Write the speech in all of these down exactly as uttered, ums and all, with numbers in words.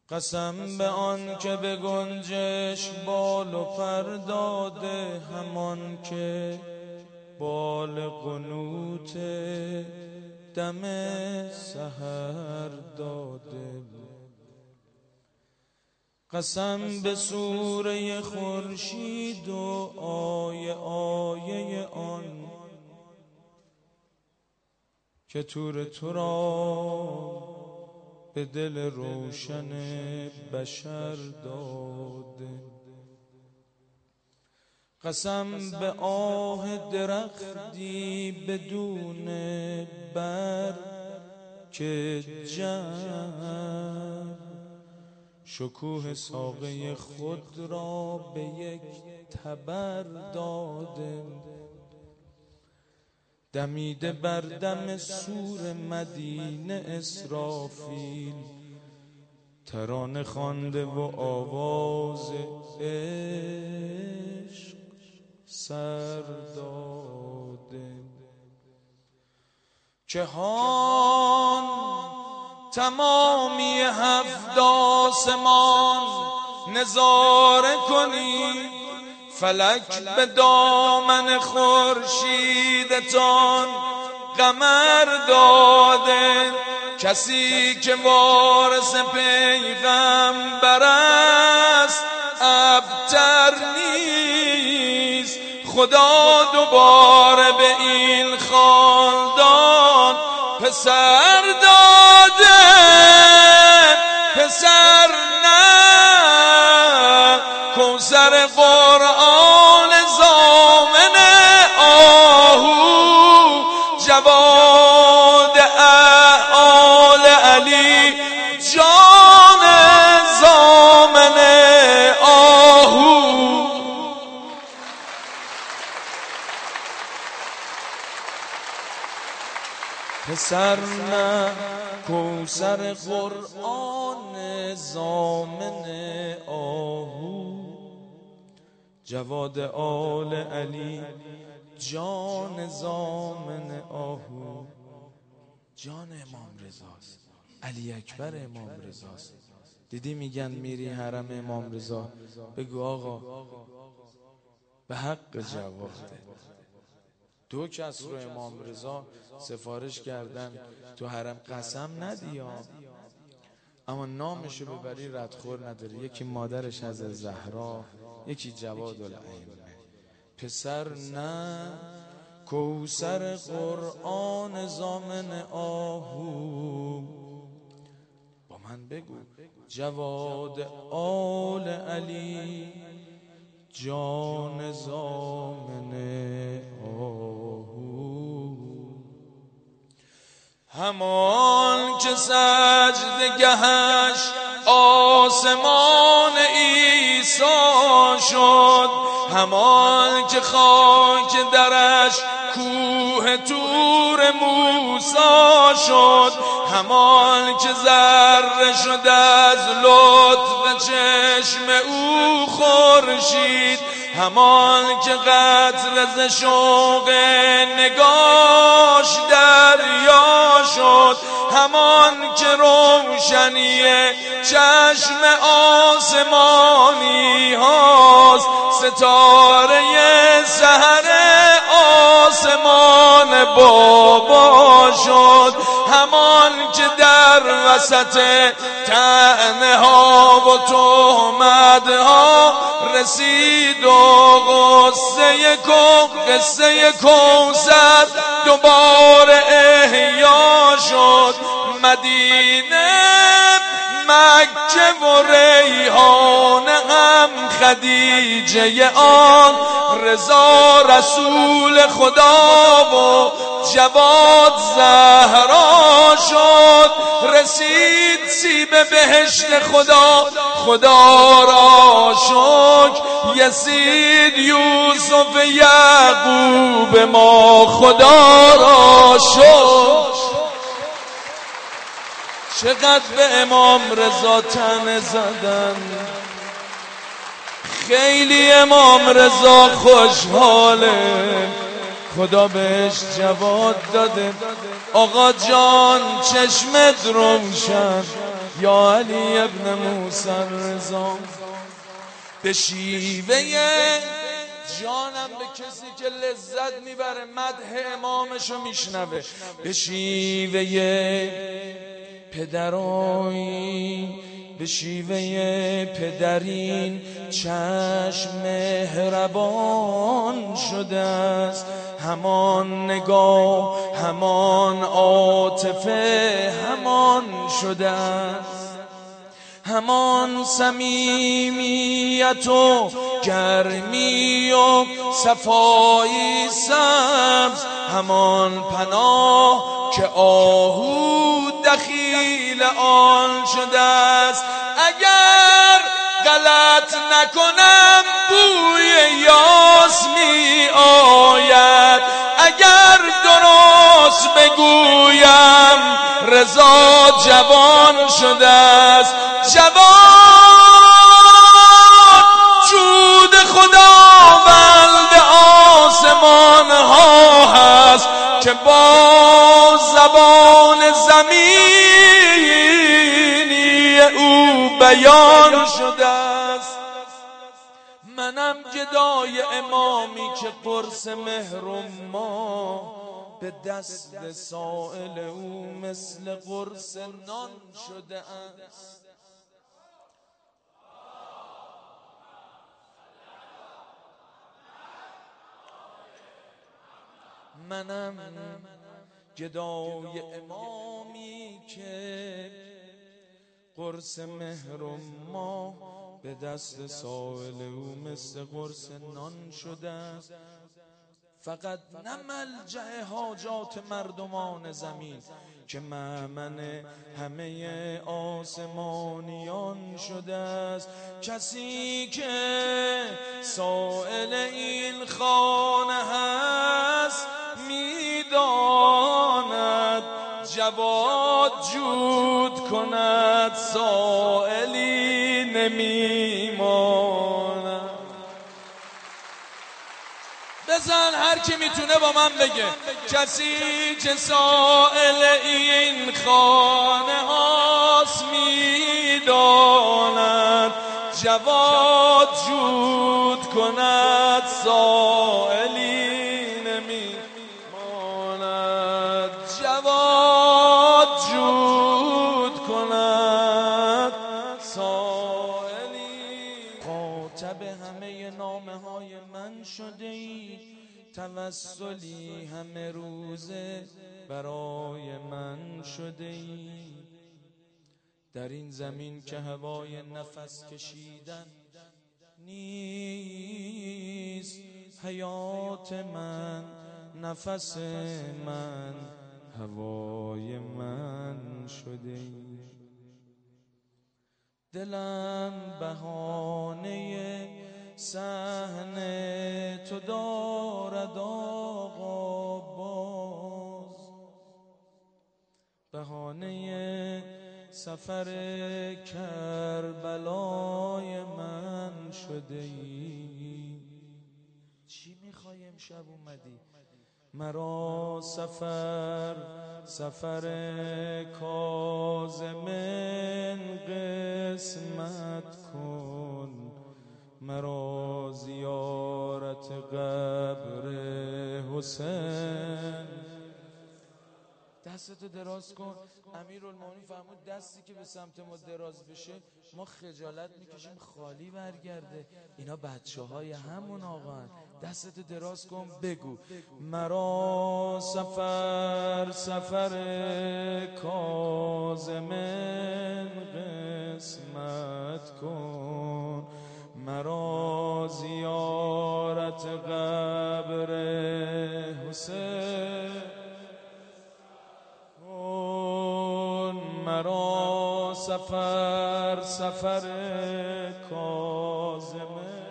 قسم به آن که به گنجش بال و پر داده، همان که بال قنوت دم سحر داده. قسم به سوره خورشید و آیه آیه آن که تور تو را به دل روشن بشر داده. قسم به آه درختی بدون بر که جمع شکوه ساقه خود را به یک تبر داده. دمیده بر دم سور مدینه اسرافیل، ترانه خوانده و آواز عشق سر داده. که هان تمامی هفت آسمان نظاره کنی، فلک به دامن خورشیدتان قمر داده. کسی که وارث پیغمبر است ابتر نیست، خدا دوباره به این خاندان پسر داده. پسر نه کوثر قرآن ضامن آهو، جواد آل علی جان ضامن آهو. پسر نه کوثر قرآن ضامن آهو، جواد آل علی جان ضامن آهو. جان امام رضاست، علی اکبر امام رضاست. دیدی میگن میری حرم امام رضا، بگو آقا به حق جواده. دو کس رو امام رضا سفارش کردن تو حرم، قسم ندی ها، اما نامشو ببری ردخور نداری. یکی مادرش از زهرا، یکی جواد الائمه. پسر نه کوثر قرآن ضامن آهو. با من بگو جواد آل علی جان ضامن آهو. همان که سجدگهش آسمان عیسی شد، همان که خاک درش کوه طور موسی شد، همان که ذره شد از لطف چشم او خورشید، همان که قطره ز شوق نگاش دریا شد، همان که روشنی چشم آسمانی هاست، ستاره سحر آسمان بابا شد، همان که در وسط طعنه ها و تهمت ها رسید و قصه کو قصه کوثر دوباره احیا شد. مدینه مکه و ریحان هم خدیجه آن، رضا رسول خدا و جواد زهرا شد. رسید سیب بهشت خدا، خدا را شکر. یزید یوسف یعقوب ما، خدا را شکر. چقدر به امام رضا تن زدن، خیلی امام رضا خوشحاله، خدا بهش جواد داده. آقا جان چشمت روشن، یا علی ابن موسی رضا. به شیوه جانم به کسی که لذت میبره مدح امامشو میشنوه، به شیوه پدرایی، به شیوه پدرین چشم مهربان شده است. همان نگاه، همان عاطفه، همان شده است. همان صمیمیت و گرمی و صفایی سبز، همان پناه که آهو دخیل آن شده است. اگر غلط نکنم بوی یاس می آید، اگر درست بگویم رضا جوان شده است. جوان جود خداوند آسمان ها هست که با زبان زمینی او بیان شده است. منم گدای امامی که قرص مهر و ما به دست سائل او مثل قرص نان شده است. منم گدای امامی که قرص مهر و ما به دست سائل او مثل قرص نان شده است. فقط نه ملجأ حاجات مردمان زمین که مأمن همه آسمانیان شده است. کسی که سائل این خانه هست میداند جواد جود کند سائلی نمیماند. بزن هر کی میتونه با من بگه کسی که سائل این خانه هاست میداند جواد جود کند سائلی نمیماند. جواد جود کند سائلی. خاطب همه نامه های من شده ای، توسلی همه روزه برای من شده ای. در این زمین که هوای نفس کشیدن نیست، حیات من، نفس من، هوای من شده ای. دلم بهانه صحن تو دارد آقا باز، بهانه سفر کربلای من شده ای. چی میخوای امشب اومدی؟ مرا سفر سفر کاظمن قسمت کن، مرا زیارت قبر حسین. دستتو دراز کن. امیرالمومنین فرمود دستی که به سمت ما دراز بشه ما خجالت میکشیم خالی برگرده. اینا بچه های همون آقا هن. دستتو دراز کن بگو مرا سفر سفر کاظمن قسمت کن، مرا زیارت قبر حسین. مرا سفر سفر کاظمه،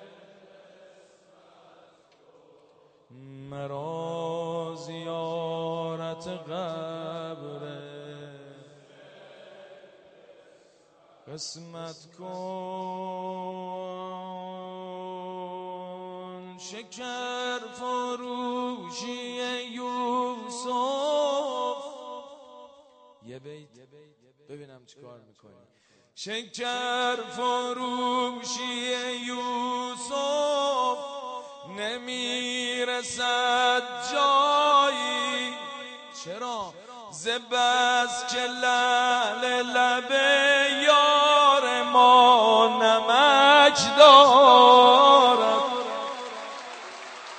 مرا زیارت قبر قسمت کن. شکر فروشی یوسف، یه بیت ببینم چی کار میکنی. شکر فروشی یوسف نمیرسد جایی، چرا؟ زبز که لعل لب یار ما نمک داری.